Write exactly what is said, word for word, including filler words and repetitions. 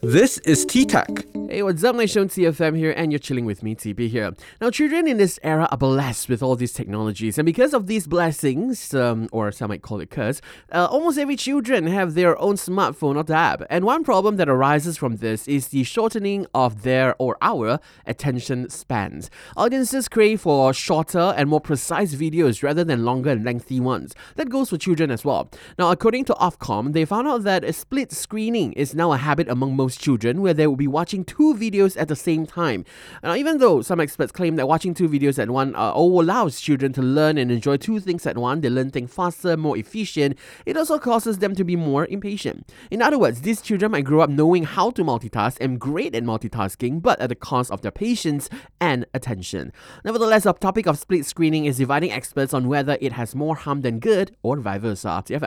This is T-Tech. Hey, what's up, Nation T F M here, and you're chilling with me, T B here. Now, children in this era are blessed with all these technologies, and because of these blessings, um, or some might call it curse, uh, almost every children have their own smartphone or tab. And one problem that arises from this is the shortening of their or our attention spans. Audiences crave for shorter and more precise videos rather than longer and lengthy ones. That goes for children as well. Now, according to Ofcom, they found out that a split screening is now a habit among most children, where they will be watching two videos at the same time. Now, even though some experts claim that watching two videos at one uh, allows children to learn and enjoy two things at once, they learn things faster, more efficient, it also causes them to be more impatient. In other words, these children might grow up knowing how to multitask and great at multitasking, but at the cost of their patience and attention. Nevertheless, the topic of split screening is dividing experts on whether it has more harm than good, or vice versa. T F M.